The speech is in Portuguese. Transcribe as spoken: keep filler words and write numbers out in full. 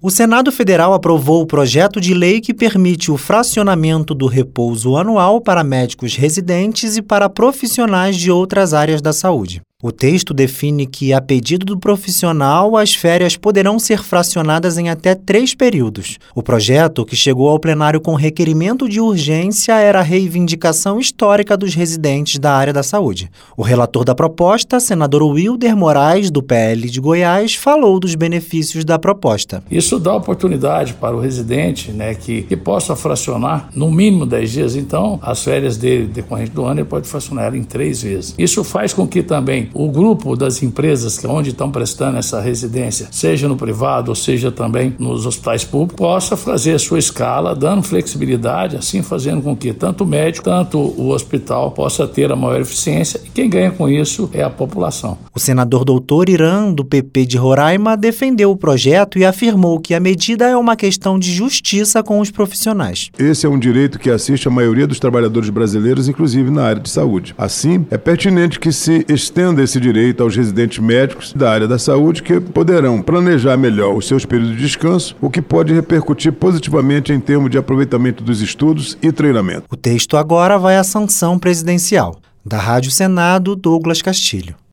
O Senado Federal aprovou o projeto de lei que permite o fracionamento do repouso anual para médicos residentes e para profissionais de outras áreas da saúde. O texto define que, a pedido do profissional, as férias poderão ser fracionadas em até três períodos. O projeto, que chegou ao plenário com requerimento de urgência, era a reivindicação histórica dos residentes da área da saúde. O relator da proposta, senador Wilder Moraes, do P L de Goiás, falou dos benefícios da proposta. Isso dá oportunidade para o residente, né, que, que possa fracionar no mínimo dez dias. Então, as férias dele, decorrente do ano, ele pode fracionar ela em três vezes. Isso faz com que também o grupo das empresas que onde estão prestando essa residência, seja no privado ou seja também nos hospitais públicos, possa fazer a sua escala, dando flexibilidade, assim fazendo com que tanto o médico, tanto o hospital possa ter a maior eficiência, e quem ganha com isso é a população. O senador doutor Irã, do P P de Roraima, defendeu o projeto e afirmou que a medida é uma questão de justiça com os profissionais. Esse é um direito que assiste a maioria dos trabalhadores brasileiros, inclusive na área de saúde. Assim, é pertinente que se estenda esse direito aos residentes médicos da área da saúde, que poderão planejar melhor os seus períodos de descanso, o que pode repercutir positivamente em termos de aproveitamento dos estudos e treinamento. O texto agora vai à sanção presidencial. Da Rádio Senado, Douglas Castilho.